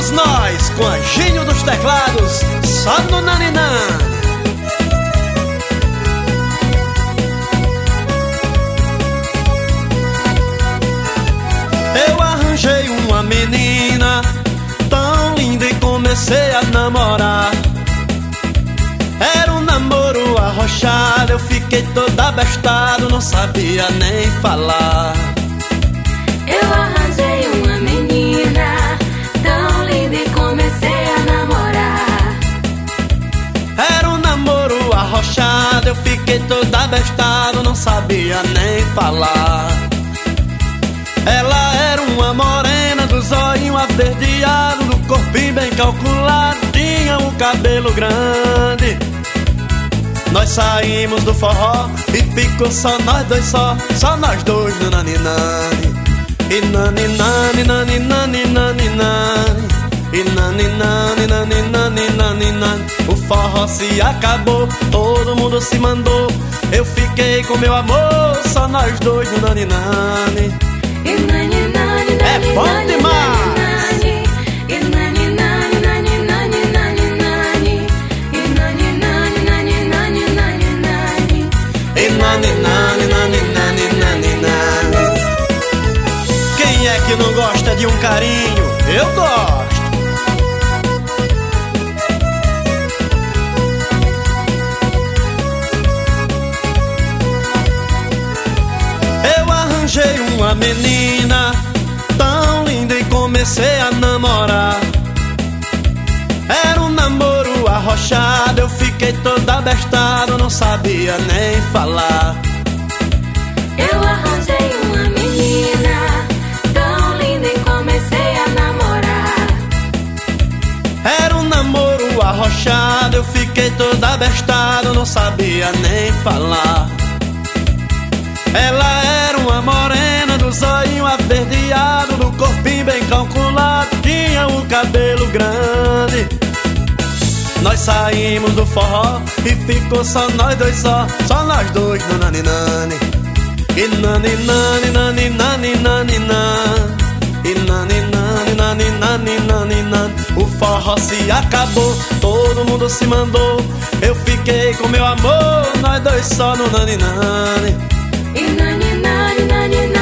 Vamos nós com Anjinho dos teclados, só no naninã. Eu arranjei uma menina tão linda e comecei a namorar. Era um namoro arrochado, eu fiquei todo abestado, não sabia nem falar. Eu arranjei uma menina tão linda e comecei a namorar. Era um namoro arrochado, eu fiquei todo abestado, não sabia nem falar. Ela era uma morena, do zóio averdeado, do corpinho bem calculado, tinha um cabelo grande. Nós saímos do forró e ficou só nós dois, só nós dois no naninani. E naninani, naninani, naninani. E naninani, naninani, naninani. O forró se acabou, todo mundo se mandou. Eu fiquei com meu amor, só nós dois no naninani. É bom demais! Quem é que não gosta de um carinho? Eu gosto! Eu arranjei uma menina tão linda e comecei a namorar. Era um namoro arrochado, eu fiquei todo abestado, não sabia nem falar. Eu arranjei uma menina tão linda e comecei a namorar. Era um namoro arrochado, eu fiquei todo abestado, não sabia nem falar. Ela era uma morena, do zóio averdeado, do corpinho bem calculado, tinha um cabelo grande. Nós saímos do forró e ficou só nós dois, só nós dois no naninani. E naninani, naninani, naninani. E naninani, naninani, naninani. O forró se acabou, todo mundo se mandou. Eu fiquei com meu amor, nós dois só no naninani. E naninani, naninani.